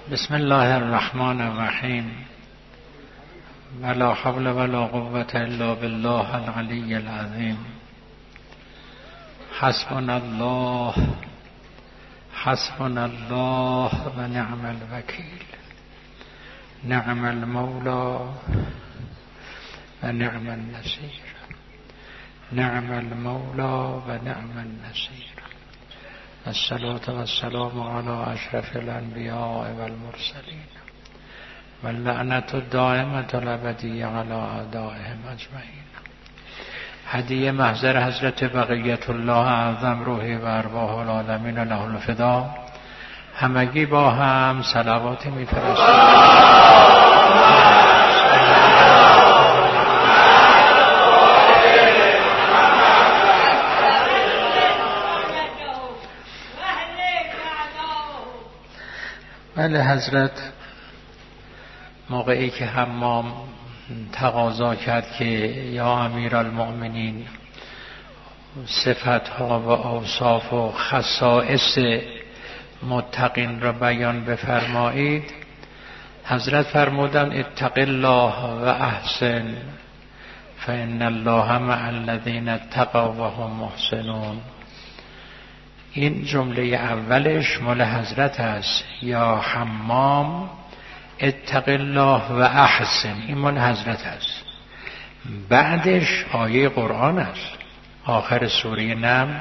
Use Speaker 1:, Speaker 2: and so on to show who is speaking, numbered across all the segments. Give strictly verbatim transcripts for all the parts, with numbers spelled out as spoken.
Speaker 1: بسم الله الرحمن الرحیم. ولا حول ولا قوة الا بالله العلی العظیم. حسبنا الله حسبنا الله و نعم الوکیل. نعم المولا و نعم النصیر. نعم المولا و نعم النصیر. الصلاة والسلام على اشرف الانبیاء والمرسلین و اللعنة الدائمة الابدیة على اعدائهم اجمعین. هدیه محضر حضرت بقیت الله اعظم روحی و ارواح العالمین له الفدا. همگی با هم صلوات می‌فرستیم. بله حضرت، موقعی که حمام تقاضا کرد که یا امیرالمؤمنین صفتها و اوصاف و خصائص متقین را بیان بفرمایید، حضرت فرمودند اتق الله و احسن فان الله مع الذین اتقوا و هم محسنون. این جمله اولش مال حضرت است، یا حمام اتق الله و احسن، این مال حضرت است. بعدش آیه قرآن است، آخر سوره نمل،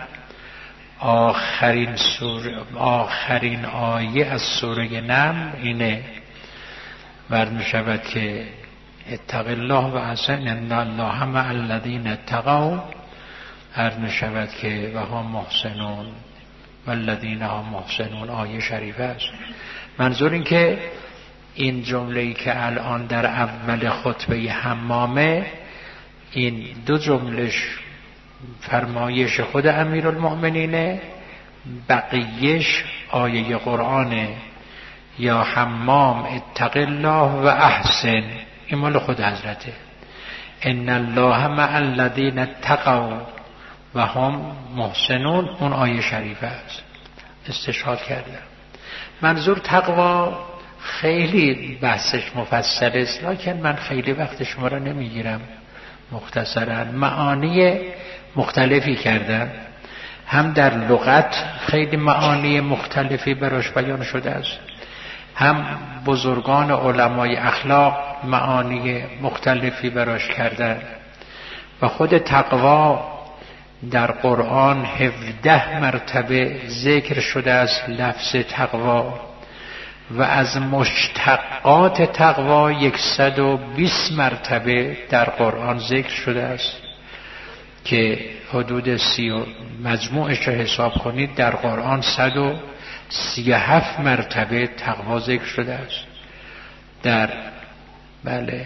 Speaker 1: آخرین سوره، آخرین آیه از سوره نمل اینه، ورد می شود که اتق الله و احسن ان الله مع الذین اتقوا، ورد می شود که و هم محسنون والذین هم محسنون. آیه شریفه است. منظور این که این جمله‌ای که الان در اول خطبه حمامه، این دو جملهش فرمایش خود امیرالمؤمنینه، بقیهش آیه قرآنه، یا حمام اتق الله و احسن، این مال خود حضرته. ان الله مع الذین اتقوا و هم محسنون، اون آیه شریفه است. استشهاد کردم. منظور تقوا خیلی بحثش مفصل است، لکن من خیلی وقت شما را نمیگیرم. مختصرا معانی مختلفی کردم، هم در لغت خیلی معانی مختلفی براش بیان شده است، هم بزرگان علمای اخلاق معانی مختلفی براش کردن. و خود تقوا در قرآن هفده مرتبه ذکر شده است، لفظ تقوا، و از مشتقات تقوا صد و بیست مرتبه در قرآن ذکر شده است که حدود سی و مجموعش رو حساب کنید در قرآن صد و سی و هفت مرتبه تقوا ذکر شده است. در بله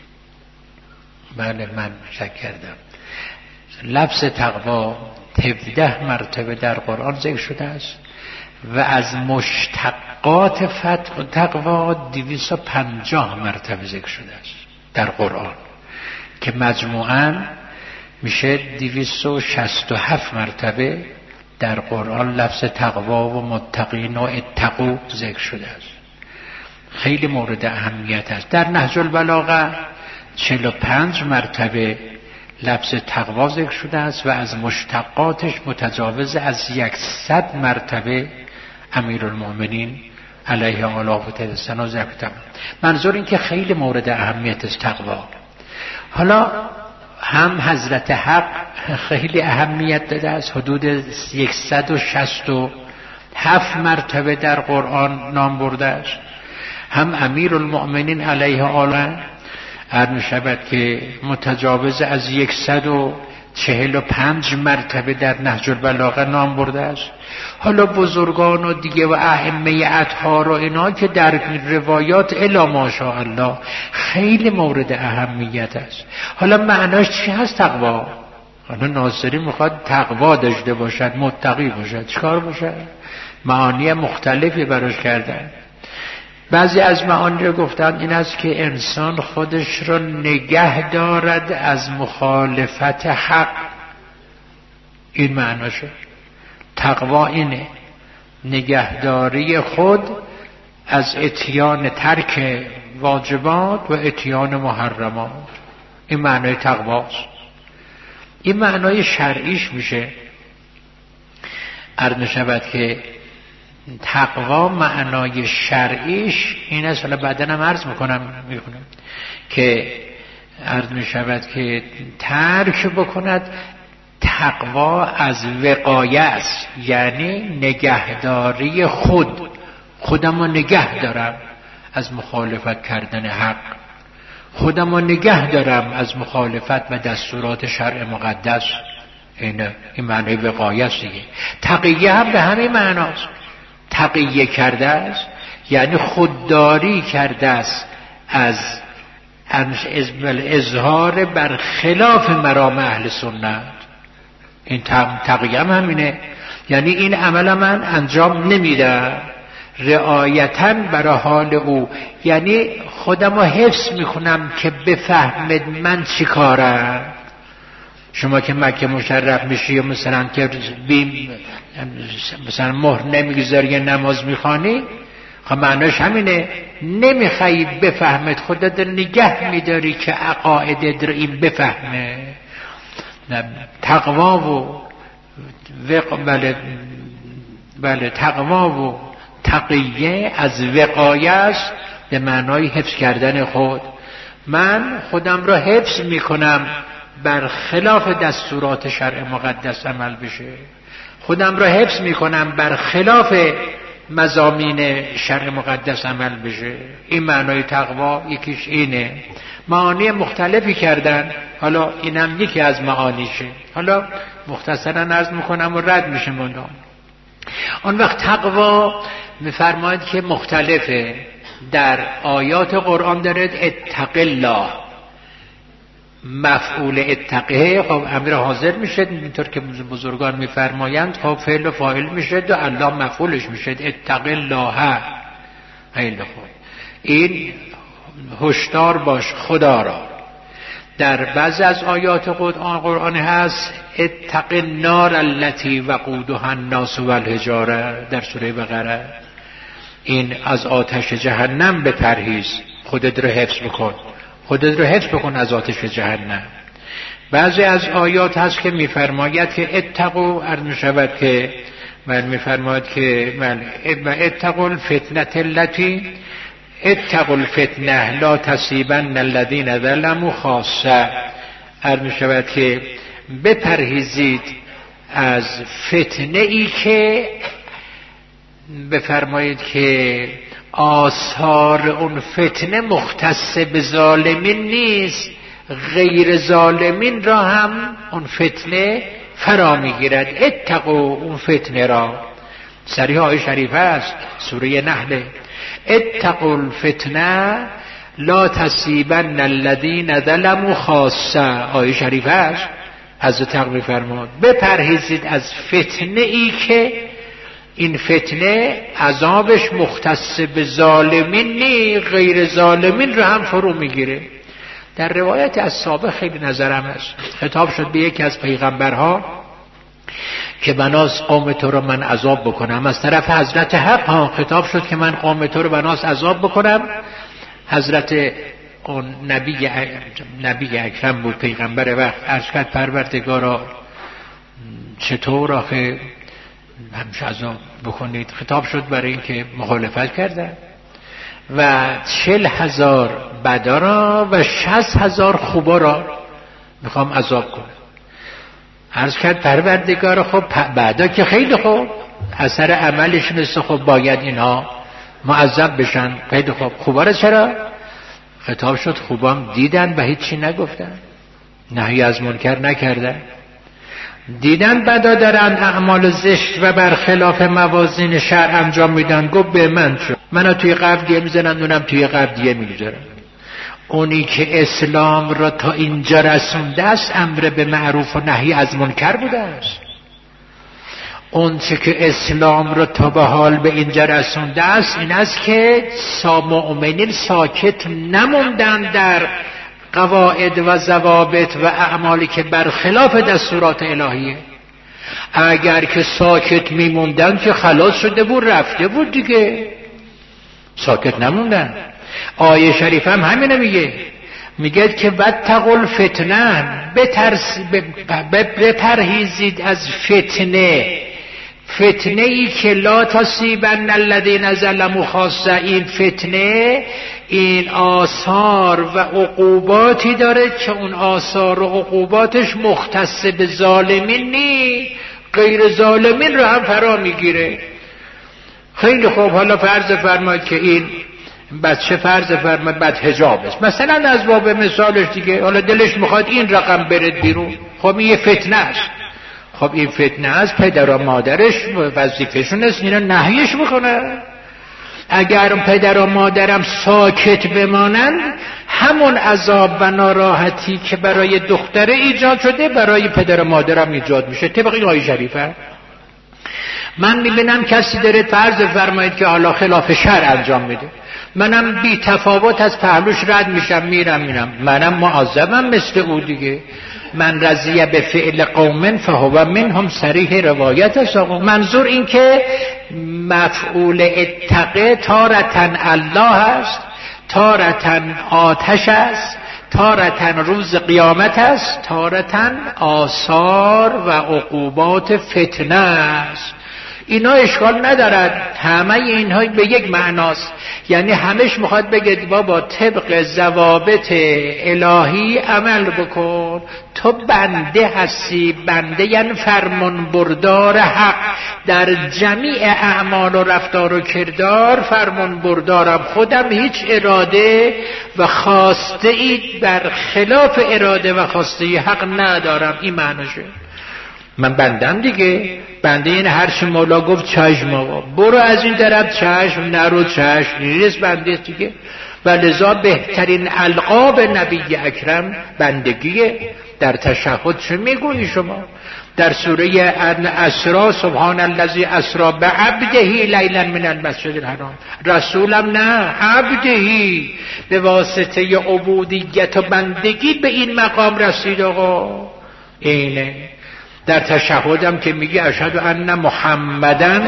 Speaker 1: بله من شک کردم، لفظ تقوا هفده مرتبه در قرآن ذکر شده است و از مشتقات تقوا دویست و پنجاه مرتبه ذکر شده است در قرآن، که مجموعاً میشه دویست و شصت و هفت مرتبه در قرآن لفظ تقوا و متقین و اتقوا ذکر شده است. خیلی مورد اهمیت است. در نهج البلاغه چهل و پنج مرتبه لفظ تقوا ذکر شده است و از مشتقاتش متجاوز از صد مرتبه امیرالمؤمنین علیه آله و تدسنا ذکر کرد. منظور این که خیلی مورد اهمیت است تقوا. حالا هم حضرت حق خیلی اهمیت داده است، حدود صد و شصت و هفت مرتبه در قرآن نام برده است، هم امیرالمؤمنین علیه آله عرض می شود که متجاوز از صد و چهل و پنج مرتبه در نهج البلاغه نام برده است. حالا بزرگان و دیگه و ائمه اطهار و اینا که در روایات الا ماشاءالله خیلی مورد اهمیت است. حالا معناش چی هست تقوا؟ حالا ناصری میخواد تقوا داشته باشد، متقی باشد، چیکار باشد؟ معانی مختلفی براش کردن. بعضی از معانی رو گفتن این است که انسان خودش رو نگه دارد از مخالفت حق. این معناشه. تقوا اینه، نگهداری خود از اتیان ترک واجبات و اتیان محرمات. این معنای تقواست. این معنای شرعیش میشه. عرض شود که تقوا معنای شرعیش این است. حالا بعداً هم عرض میکنم میکنم که عرض میشود که ترک بکند. تقوا از وقایه است، یعنی نگهداری خود. خودم رو نگه دارم از مخالفت کردن حق، خودم رو نگه دارم از مخالفت و دستورات شرع مقدس. این این معنی وقایه است دیگه. تقیه هم به همین معناست. تقیه کرده است یعنی خودداری کرده است از اظهار بر خلاف مرام اهل سنت. این تقیه هم همینه، یعنی این عمل من انجام نمیدم رعایتاً برای حال او، یعنی خودم رو حفظ میکنم که بفهمد من چی کارم. شما که مکه مشرف میشی و مثلا که بیم مثلا مهر نمیگذاری یا نماز میخوانی، خب معناش همینه، نمیخوایی بفهمد، خودت نگه میداری که عقاید در این بفهمه. تقوا و وق... بله بله تقوا و تقیه از وقایه است به معنای حفظ کردن خود. من خودم را حفظ میکنم بر خلاف دستورات شرع مقدس عمل بشه، خودم را حفظ میکنم بر خلاف مضامین شرع مقدس عمل بشه. این معنای تقوا یکیش اینه. معانی مختلفی کردن، حالا اینم یکی از معانیشه. حالا مختصرا عرض میکنم و رد میشه موندم. آن وقت تقوا میفرماید که مختلفه. در آیات قرآن دارد اتق الله، مفعول اتقه خب امر حاضر میشه، اینطور که بزرگان میفرمایند خب فعل و فاعل میشه و الله مفعولش میشه. اتق الله. خیلی خوب. این هشدار باش خدا را. در بعض از آیات قرآن قرآن هست اتق النار التي وقودها الناس والحجاره، در سوره بقره. این از آتش جهنم بپرهیز، خودت رو حفظ بکن، خودت رو حفظ بکن از آتش جهنم. بعضی از آیات هست که میفرماید که اتقوا، عرض میشود که من میفرماید که من اتقوا الفتنه التي اتقوا الفتنه لا تصیبن الذین ظلموا خاصه. عرض میشود که بپرهیزید از فتنه ای که بفرمایید که آثار اون فتنه مختص به ظالمین نیست، غیر ظالمین را هم اون فتنه فرا میگیرد. اتقوا اون فتنه را. صریح آیه شریفه است، سوره نحل. اتقوا الفتنه لا تصیبن الذین ظلموا خاصه. آیه شریفه است. حضرت حق میفرماد بپرهیزید از فتنه ای که این فتنه عذابش مختص به ظالمین نی، غیر ظالمین رو هم فرو میگیره. در روایت از سابق خیلی نظرم است، خطاب شد به یکی از پیغمبرها که بناس قوم تو رو من عذاب بکنم. از طرف حضرت حق ها خطاب شد که من قوم تو رو بناس عذاب بکنم. حضرت اون نبی نبی اکرم بود، پیغمبر وقت، عرض کرد پروردگارا چطور آخه همشه عذاب بکنید؟ خطاب شد برای این که مخالفت کردن و چل هزار بدا را و شصت هزار خوبا را میخوام عذاب کنم. عرض کرد پروردگار خب بعدا که خیلی خوب، اثر عملش مثل خب باید اینها معذب بشن. خیلی خوب، خوبا را چرا؟ خطاب شد خوبام دیدن و هیچی نگفتن، نهی از منکر نکردن، دیدن بدا دارن اعمال زشت و برخلاف موازین شرع انجام میدن. گفت به من شد، منو توی قبر دیگه میزنن، اونم توی قبر دیگه میگذارن. اونی که اسلام را تا اینجا رسونده است امر به معروف و نهی از منکر بوده است. اون چه که اسلام را تا به حال به اینجا رسونده است این است که مؤمنین ساکت نموندن در قواعد و ضوابط و اعمالی که برخلاف دستورات الهیه. اگر که ساکت میموندن که خلاص شده بود، رفته بود دیگه. ساکت نموندن. آیه شریف هم همینه میگه، میگه که واتقوا فتنه، بترس بپرهیزید از فتنه، فتنه ای که لا تصیبن الذین ظلموا خاصه. این فتنه این آثار و عقوباتی داره که اون آثار و عقوباتش مختص به ظالمین نی، غیر ظالمین رو هم فرا میگیره. خیلی خوب، حالا فرض فرمایید که این بچه فرض فرمایید بد حجاب است مثلا، از باب مثالش دیگه، حالا دلش میخواد این رقم برد بیرون، خب این یه فتنه است. خب این فتنه است، پدر و مادرش وظیفه‌شون است اینا نهیش میکنه. اگر پدر و مادرم ساکت بمانند، همون عذاب و ناراحتی که برای دختره ایجاد شده برای پدر و مادرم ایجاد میشه. طبق این آیه شریفه من میبینم کسی داره فرض فرمایید که حالا خلاف شرع انجام میده، منم بی تفاوت از پهلوش رد میشم میرم میرم، منم معذبم مثل او دیگه. من رضی به فعل قوم فهو منهم صریح روایت است. منظور این که مفعول اتقه تارتن الله است، تارتن آتش است، تارتن روز قیامت است، تارتن آثار و عقوبات فتنه است. اینا اشکال ندارد، همه اینها به یک معناست. یعنی همش میخواد بگه بابا طبق ضوابط الهی عمل بکن، تو بنده هستی، بنده یعنی فرمان بردار حق در جمیع اعمال و رفتار و کردار. فرمان بردارم، خودم هیچ اراده و خواسته ای بر خلاف اراده و خواسته ای حق ندارم. این معناشه، من بندم دیگه. بنده این هر چی مولا گفت چشم آقا، برو از این طرف چشم، نرو چشم، نیست بنده دیگه. و لذا بهترین القاب نبی اکرم بندگیه. در تشهد چه میگویی شما؟ در سوره اسراء سبحان الذی اسری بعبده لیلا من المسجد الحرام، رسولم نه عبدهی، به واسطه عبودیت و بندگی به این مقام رسید آقا. اینه در تشهدم که میگه اشهد ان محمدن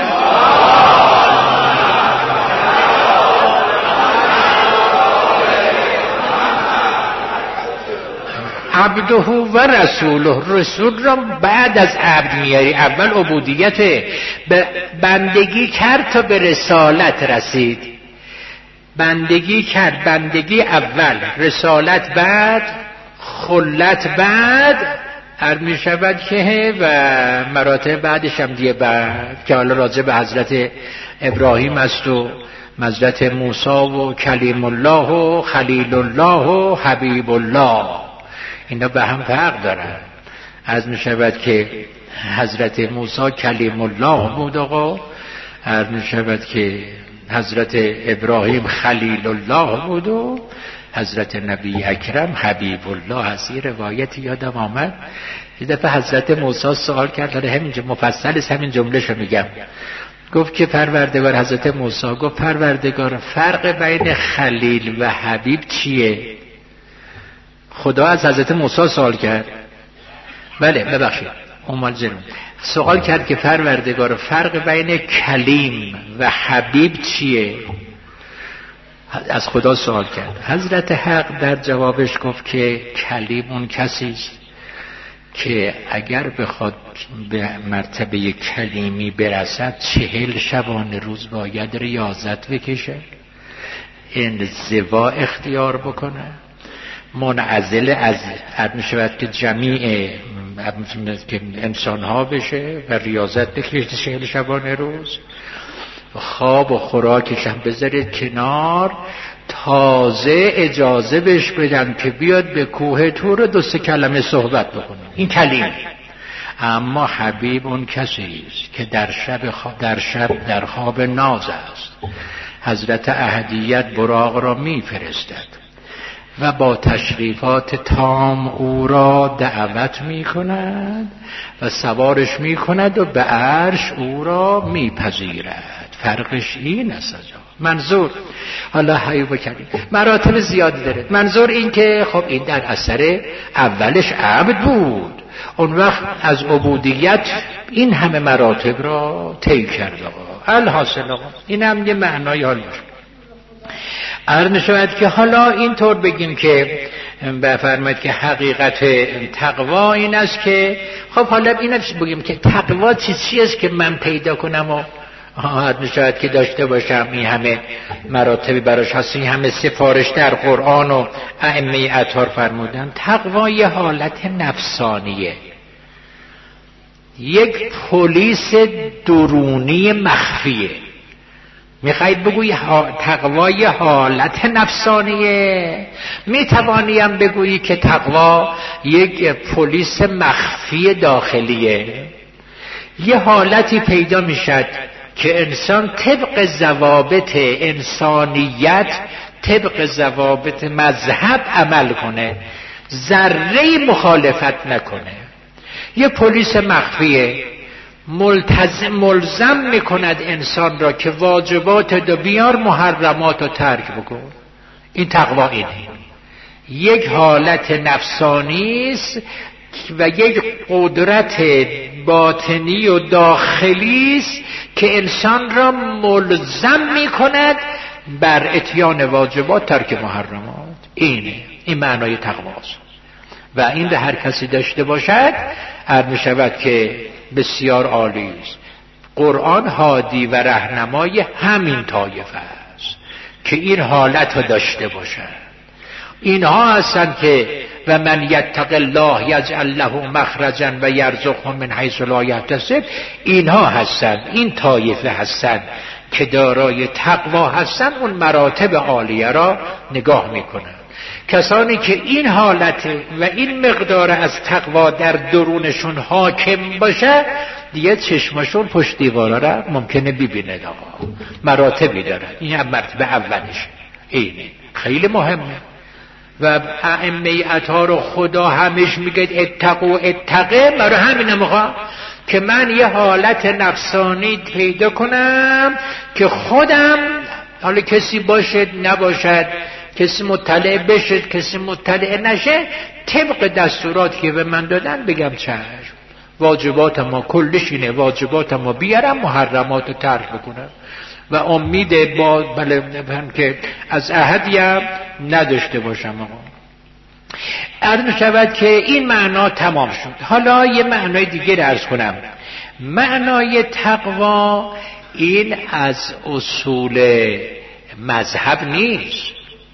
Speaker 1: عبده و رسوله. رسول را بعد از عبد میاری، اول عبودیت بندگی کرد تا به رسالت رسید. بندگی کرد، بندگی اول، رسالت بعد، خلت بعد، عرض می شود که و مراتب بعدش هم دیگه بعد که حالا راجع به حضرت ابراهیم است و حضرت موسی و کلیم الله و خلیل الله و حبیب الله، اینا به هم فرق دارن. عرض می شود که حضرت موسی کلیم الله بود آقا، عرض می شود که حضرت ابراهیم خلیل الله بود و حضرت نبی اکرم حبیب الله. از این روایت یادم آمد یه دفعه حضرت موسی سوال کرد، داره همین مفصل است، همین جمله شو میگم. گفت که پروردگار، حضرت موسی گفت پروردگار فرق بین خلیل و حبیب چیه؟ خدا از حضرت موسی سوال کرد. بله ببخشید اومال جنون سوال کرد که پروردگار فرق بین کلیم و حبیب چیه؟ از خدا سوال کرد. حضرت حق در جوابش گفت که کلیم اون کسی است که اگر بخواد به مرتبه کلیمی برسد چهل شبانه روز باید ریاضت بکشه، انزوا اختیار بکنه، منعزل از حد می شود که جمیع که انسان ها بشه و ریاضت بکشه چهل شبانه روز، خواب و خوراکش هم بذارید کنار، تازه اجازه بهش بدن که بیاد به کوه طور دو سه کلمه صحبت بکنه. این کلیم. اما حبیب اون کسی است که در شب خواب در شب در خواب ناز است. حضرت احدیت براق را میفرستد و با تشریفات تام او را دعوت می کند و سوارش می کند و به عرش او را می پذیرد. فرقش این است. منظور حالا حیو بکنید مراتب زیادی داره. منظور این که خب این در اثر اولش عبد بود، اون وقت از عبودیت این همه مراتب را طی کرد آقا. الحاصل آقا این هم یه معنای حال عرض می‌شود که حالا اینطور بگیم که بفرمایید که حقیقت تقوا این است که خب حالا این بگیم که تقوا چی چیست که من پیدا کنم و عرض می‌شود که داشته باشم. این همه مراتبی براش هست، این همه سفارش در قرآن و ائمه اطهار فرمودن. تقوا یه حالت نفسانیه، یک پلیس درونی مخفیه. میخواید بگویی تقوا یه حالت نفسانیه، میتوانیم بگویی که تقوا یک پلیس مخفی داخلیه. یه حالتی پیدا میشد که انسان طبق ضوابط انسانیت، طبق ضوابط مذهب عمل کنه، ذره مخالفت نکنه. یه پلیس مخفیه ملتزم ملزم میکند انسان را که واجبات دو بیار، محرمات رو ترک بکن. این تقوا اینه، یک حالت نفسانی است و یک قدرت باطنی و داخلی است که انسان را ملزم میکند بر اتیان واجبات، ترک محرمات. اینه، این معنای تقواست و این به هر کسی داشته باشد عرض می شود که بسیار عالی است. قرآن هادی و راهنمای همین طایفه است که این حالت رو داشته باشد. اینها هستند که و من یتق الله یجعل له مخرجا و یرزقه من حیث لا یحتسب. اینها هستند، این طایفه هستند که دارای تقوا هستند، اون مراتب عالیه را نگاه میکنند. کسانی که این حالت و این مقدار از تقوا در درونشون حاکم باشه، دیگه چشمشون پشت دیوارا را ممکنه ببینه. آقا مراتبی داره، این هم مرتبه اولش. اینه خیلی مهمه و ائمه اطهار و خدا همیشه میگه اتقوا اتقه. برای همینه میخوام که من یه حالت نفسانی پیدا کنم که خودم، حالا کسی باشد نباشد، کسی مطلع بشد کسی مطلع نشه، طبق دستوراتی که به من دادن بگم چشم، واجبات ما کلش اینه، واجبات ما بیارم، محرمات رو ترک بکنم و امید با بله که از احدی هم نداشته باشم. آقا عرض می شود که این معنا تمام شد. حالا یه معنای دیگه رو عرض کنم. معنای تقوا این از اصول مذهب نیست.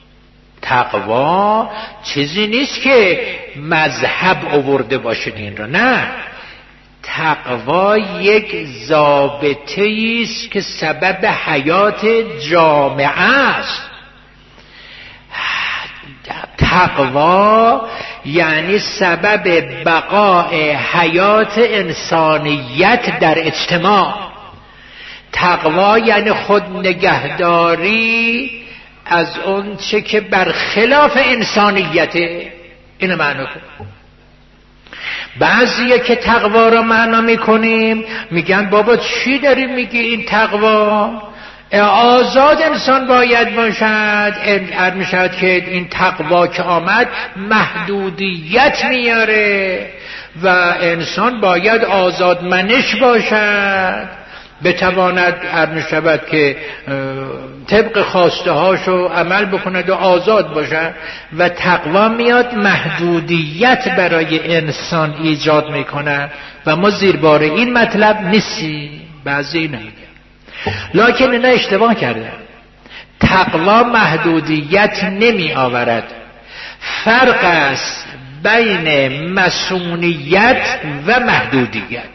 Speaker 1: تقوا چیزی نیست که مذهب آورده باشد این را، نه. تقوا یک ضابطه است که سبب حیات جامعه است. تقوا یعنی سبب بقای حیات انسانیت در اجتماع. تقوا یعنی خود نگهداری از اون چه که برخلاف انسانیته. اینو معنا کن. بعضیه که تقوا را معنا میکنیم میگن بابا چی داری میگی این تقوا؟ آزاد انسان باید باشد. ارد میشد که این تقوا که آمد محدودیت میاره و انسان باید آزادمنش باشد، بتواند ارد میشود که طبق خواسته هاشو عمل بکند و آزاد باشد. و تقوا میاد محدودیت برای انسان ایجاد میکنه و ما زیربار این مطلب نیستیم. بعضی نمیگن، لکن اینا اشتباه کرده. تقوا محدودیت نمی آورد. فرق است بین مسئولیت و محدودیت.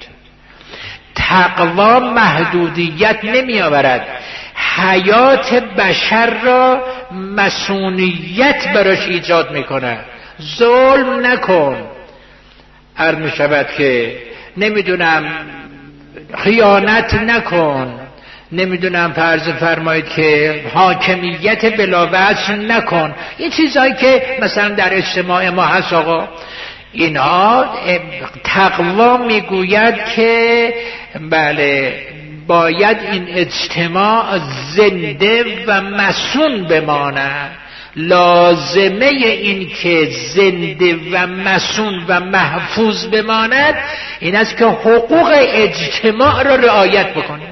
Speaker 1: تقوا محدودیت نمی آورد، حیات بشر را مسئولیت براش ایجاد میکنه. ظلم نکن، عرض می شود که نمیدونم خیانت نکن، نمیدونم فرض فرمایید که حاکمیت بلاوجه نکن. این چیزهایی که مثلا در اجتماع ما هست آقا، اینها تقوا میگوید که بله باید این اجتماع زنده و مسون بماند. لازمه این که زنده و مسون و محفوظ بماند این است که حقوق اجتماع را رعایت بکنه.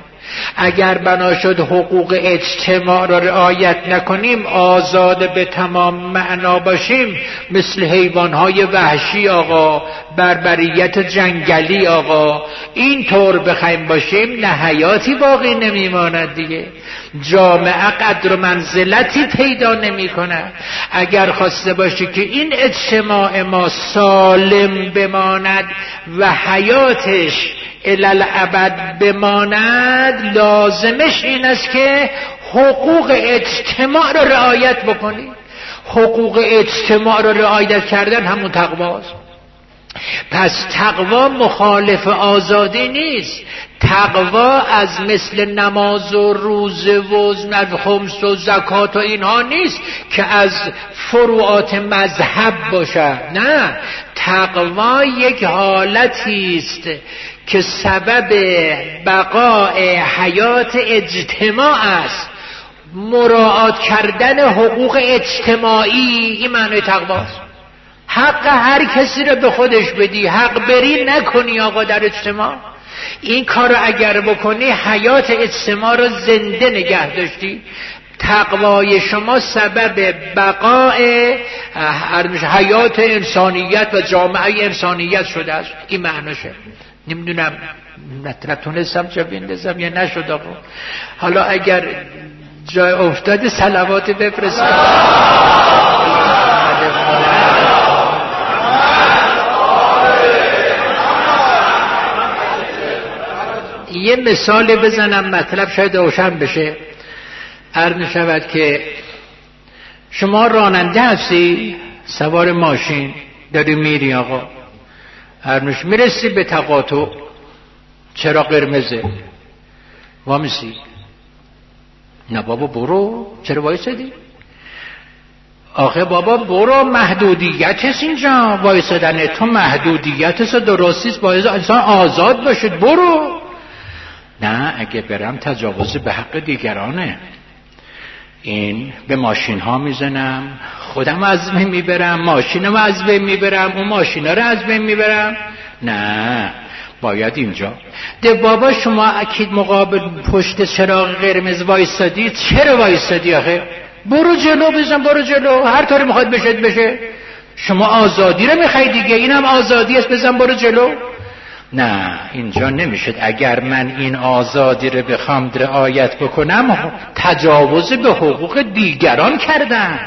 Speaker 1: اگر بنا شد حقوق اجتماع را رعایت نکنیم، آزاد به تمام معنا باشیم، مثل حیوانهای وحشی آقا، بربریت جنگلی آقا، این طور بخوایم باشیم نه حیاتی باقی نمیماند دیگه، جامعه قدر و منزلتی پیدا نمی کند. اگر خواسته باشه که این اجتماع ما سالم بماند و حیاتش الالعبد بماند، لازمش این است که حقوق اجتماع را رعایت بکنی. حقوق اجتماع را رعایت کردن همون تقواست. پس تقوا مخالف آزادی نیست. تقوا از مثل نماز و روزه و خمس و زکات و اینها نیست که از فروعات مذهب باشد. نه، تقوا یک حالتی است که سبب بقای حیات اجتماع است. مراعات کردن حقوق اجتماعی، این معنی تقواست. حق هر کسی رو به خودش بدی، حق بری نکنی آقا در اجتماع. این کار رو اگر بکنی حیات اجتماع رو زنده نگه داشتی. تقوای شما سبب بقای حیات انسانیت و جامعه انسانیت شده است. این معنیشه. نمیدونم مطلب تونستم چه بندازم یا نشد آقا. حالا اگر جای افتاده صلوات بفرستم. یه مثال بزنم مطلب شاید روشن بشه. عرض می شود که شما راننده هستی، سوار ماشین داری میری آقا، عرض میرسی به تقاطع، چرا قرمزه وامیسی؟ نه بابا برو، چرا وایسادی؟ آخه بابا برو، محدودیت هست اینجا، وایسادن تو محدودیت هست، درستیست، باید انسان آزاد باشد، برو. نه اگه برم تجاوز به حق دیگرانه. این به ماشین ها میزنم، خودم از بین میبرم، ماشینم از بین میبرم، اون ماشینا رو از بین میبرم. نه باید اینجا. ده بابا شما اکید مقابل پشت چراغ قرمز وایسادی، چرا وایسادی آخه؟ برو جلو، بزن برو جلو، هر طوری میخواد بشه بشه. شما آزادی رو میخوای دیگه، اینم آزادی است، بزن برو جلو. نه اینجا نمیشد. اگر من این آزادی رو بخوام رعایت بکنم، تجاوز به حقوق دیگران کردم،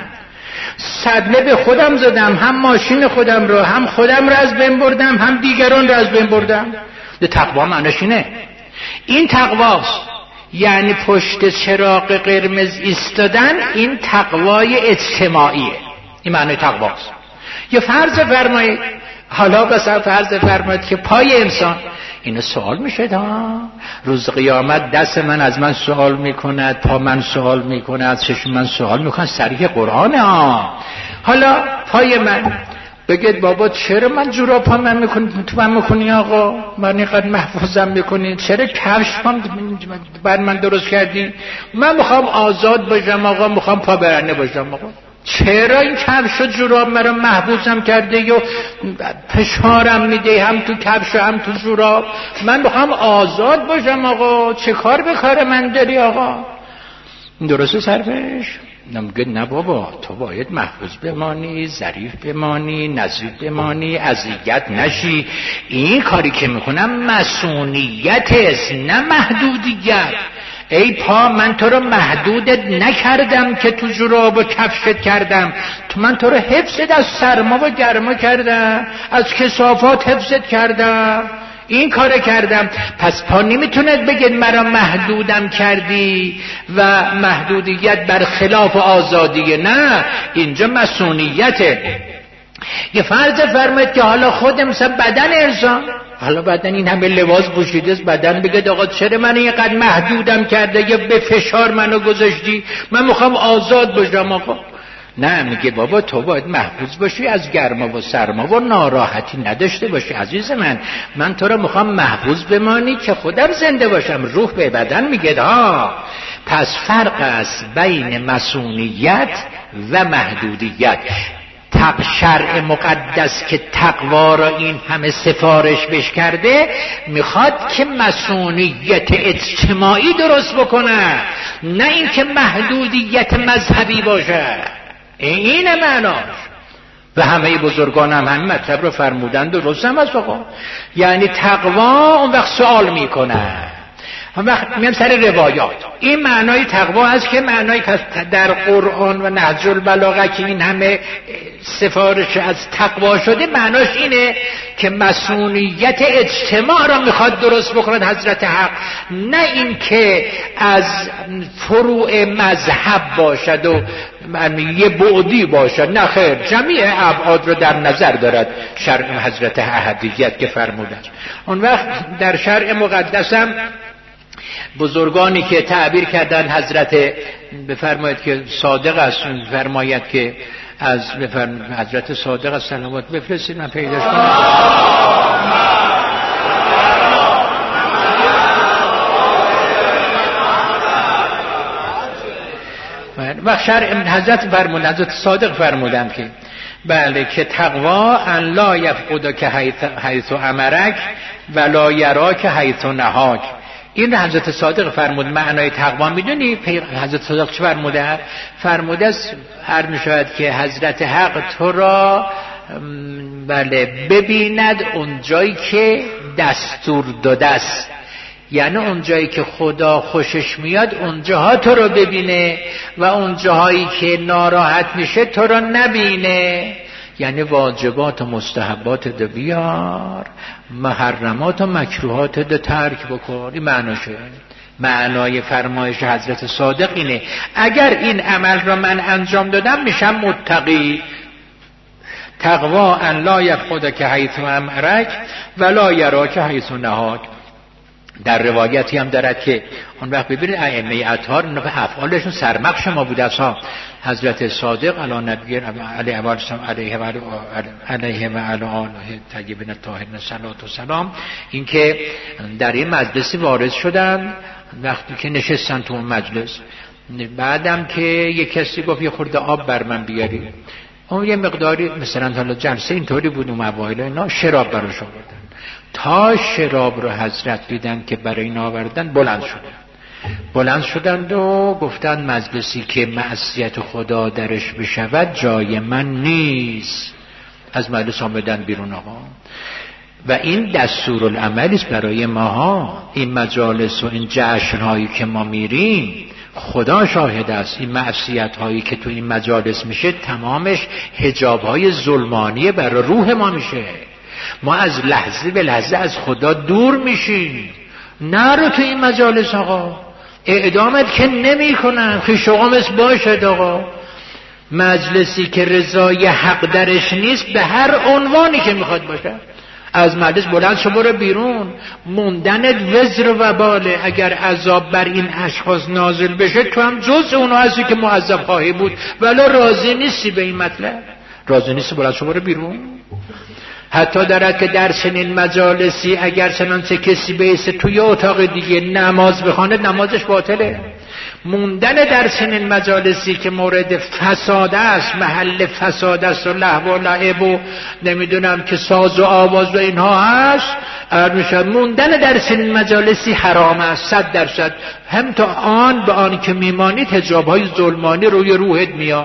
Speaker 1: صدمه به خودم زدم، هم ماشین خودم رو، هم خودم رو از بین بردم، هم دیگران رو از بین بردم. تقوا معنیش اینه. این تقواست. یعنی پشت چراغ قرمز ایستادن، این تقوای اجتماعیه. این معنی تقواست. یا فرض فرمایید، حالا بسا فرض فرمایید که پای انسان، اینو سوال میشه ها، روز قیامت دست من از من سوال میکند، پا من سوال میکند، چشم من سوال میکند، صریح قرآنه ها. حالا پای من بگید بابا چرا من جورا پا من میکنی، تو من میکنی آقا، من اینقدر محفوظم میکنی، چرا کفش پام بر من درست کردی؟ من میخوام آزاد باشم آقا، میخوام پا برنده باشم آقا. چرا این کفش و جوراب مرا محبوسم کرده یا فشارم میده، هم تو کفش و هم تو جوراب؟ من بخوام آزاد باشم آقا، چه کار به کار من داری آقا؟ درسته صرفش؟ نمیگه نه بابا، تو باید محفوظ بمانی، ظریف بمانی، نظیف بمانی، اذیت نشی. این کاری که میکنم مسئولیت است نه محدودیت. ای پا، من تو رو محدودت نکردم که تو جوراب و کفشت کردم، تو من تو رو حفظت از سرما و گرما کردم، از کثافات حفظت کردم، این کار کردم. پس پا نمیتوند بگید مرا محدودم کردی و محدودیت بر خلاف آزادیه. نه، اینجا مسئولیته. یه فرض فرمایید که حالا خود مثلا بدن انسان، حالا بدن این همه لباس پوشیده است، بدن بگه آقا چرا من اینقدر محدودم کرده یا به فشار منو گذاشتی، من میخوام آزاد باشم آقا. نه، میگه بابا تو باید محفوظ باشی، از گرما و سرما و ناراحتی نداشته باشی عزیز من. من تو رو میخوام محفوظ بمانی که خودم زنده باشم. روح به بدن میگه ها. پس فرق است بین مسئولیت و محدودیت. تق شرع مقدس که تقوا را این همه سفارش بش کرده میخواد که مسئولیت اجتماعی درست بکنه، نه این که محدودیت مذهبی باشه. این معناش. و همه بزرگان هم همین مطلب رو فرمودن، درست هم است آقا. یعنی تقوا اون وقت سوال میکنه. اون وقت میام سر روایات. این معنای تقوا هست که معنای در قرآن و نهج البلاغه که این همه سفارش از تقوا شده، معناش اینه که مسئولیت اجتماع را میخواد درست بکند حضرت حق، نه این که از فروع مذهب باشد و یه بعدی باشد. نه خیر، جمیع ابعاد رو در نظر دارد شرع حضرت احدیت که فرموده. اون وقت در شرع مقدسم بزرگانی که تعبیر کردن، حضرت بفرمایید که صادق است، فرماید که از بفرمایید حضرت صادق است، سلامات بفرستید من پیداش کنم. و شرع حضرت فرمودن، حضرت صادق فرمودن که بله که تقوا ان لا یفقد که حیث امرک ولا یراک حیث نهاک. این حضرت صادق فرمود. معنای تقوا میدونی حضرت صادق چه فرموده؟ فرموده است هر میشود که حضرت حق تو را بله ببیند اون جایی که دستور داده است، یعنی اون جایی که خدا خوشش میاد اونجاها تو رو ببینه و اون جاهایی که ناراحت میشه تو رو نبینه. یعنی واجبات و مستحبات دو بیار، محرمات و مکروهات دو ترک بکن. این معناشه. معنای فرمایش حضرت صادق اینه اگر این عمل را من انجام دادم میشم متقی. تقوا ان لا یفقد که حیث امرک ولا یراک حیث نهاک. در روایتی هم دارد که اون وقت ببینید ائمه اطهار اینا به افعالشون سرمقش ما بوده است. حضرت صادق علی نبی علیه و آله علیه و علی آله طیبین الطاهرین صلوات و سلام، این که در این مجلسی وارد شدن، وقتی که نشستن تو اون مجلس، بعدم که یک کسی گفت یه خورده آب بر من بیاری، اون یه مقداری مثلا حالا جلسه اینطوری بود، اون موایل اینا شراب براش آوردن. تا شراب رو حضرت دیدن که برای این آوردن، بلند شدن بلند شدند و گفتن مجلسی که معصیت خدا درش بشود جای من نیست. از مجلس آمدن بیرون آقا. و این دستورالعملی است برای ماها. این مجالس و این جشن هایی که ما میریم خدا شاهد است، این معصیت هایی که تو این مجالس میشه تمامش حجاب های ظلمانی برای روح ما میشه. ما از لحظه به لحظه از خدا دور میشیم. نرو تو این مجالس آقا، اعدامت که نمی کنن، خویش شغامت باشد آقا. مجلسی که رضای حق درش نیست به هر عنوانی که میخواد باشه، از مجلس بلند شو برو بیرون. موندن وزر و باله. اگر عذاب بر این اشخاص نازل بشه تو هم جز اونها هستی که معذب خواهی بود، ولی راضی نیستی به این مطلب، راضی نیستی، بلند شو برو بیرون. حتی دارد که در چنین مجالسی اگر چنانچه کسی بیسته توی اتاق دیگه نماز بخونه، نمازش باطله. موندن در چنین مجالسی که مورد فساد است، محل فساد است و لهو و لعب و نمیدونم که ساز و آواز و اینها هست، میشه موندن در چنین مجالسی حرام است صد درصد. هم تا آن به آن که میمانی حجاب‌های ظلمانی روی روحت میاد،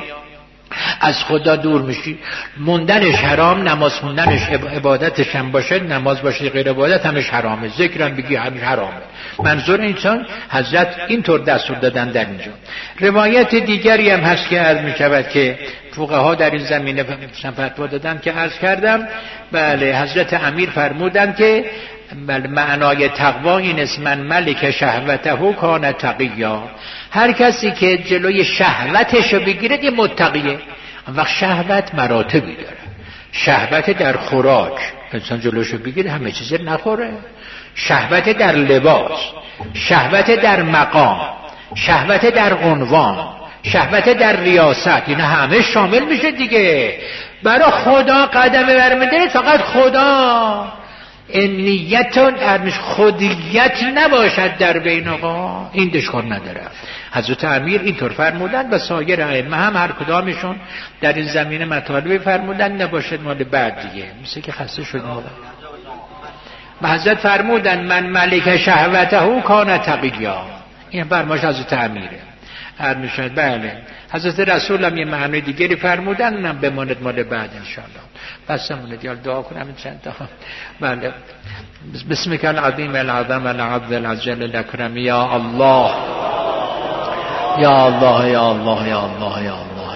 Speaker 1: از خدا دور میشی. موندنش حرام، نماز خوندنش عبادتش هم باشه، نماز باشه غیر عبادت همش حرامه، ذکرم بگی همش حرامه. منظور اینسان حضرت اینطور دستور دادن در اینجا. روایت دیگری هم هست که عرض میشود که فقها در این زمینه فتوا دادن که عرض کردم. بله حضرت امیر فرمودن که بله معنای تقوا این است من ملک شهوته کان تقیا. هر کسی که جلوی شهوتشو بگیره یه متقیه. وقت شهوت مراتبی داره. شهوت در خوراک، انسان جلوشو بگیره همه چیز نخوره. شهوت در لباس، شهوت در مقام، شهوت در عنوان، شهوت در ریاست، اینا همه شامل میشه دیگه. برای خدا قدم برمی‌داره، فقط خدا. نیتون ارمش خودیت نباشد در بین آقا، این دشکار نداره. حضرت امیر اینطور فرمودن و سایر ائمه هم هر کدامشون در این زمینه مطالبه فرمودن نباشد مال بعد دیگه، مثل که خسته شد مولا. و حضرت فرمودن من ملک شهوته کان تقیا، این فرمایش حضرت امیره. هر میشد بله. حضرت رسول هم یه معنی دیگری فرمودن، اونم بماند مال بعد انشاءالله. بس ماند یا دعا کنم چند تا. بله. بسمک العظیم العظم العبد العجل الاکرم یا الله یا الله یا الله یا الله یا الله.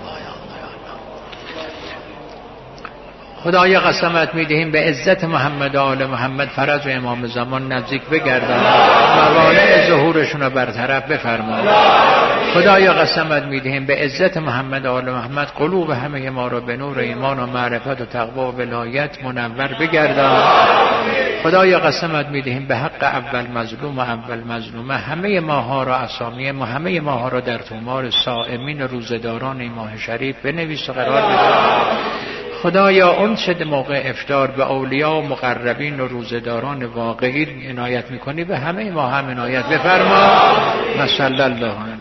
Speaker 1: خدایا قسمت میدهیم به عزت محمد و آل محمد فرج و امام زمان نزدیک بگردان، موانع ظهورشون رو برطرف بفرما. خدایا قسمت میدهیم به عزت محمد و آل محمد قلوب همه ما رو به نور ایمان و معرفت و تقوا و ولایت منور بگردان. خدایا قسمت میدهیم به حق اول مظلوم و اول مظلومه همه ماها را، اسامی ما همه ماها را در تومار صائمین و روزداران این ماه شریف بنویس و قرار بده. خدایا اون چه موقع افطار به اولیاء و مقربین و روزداران واقعی عنایت میکنی به همه ما هم عنایت بفرما. صلی الله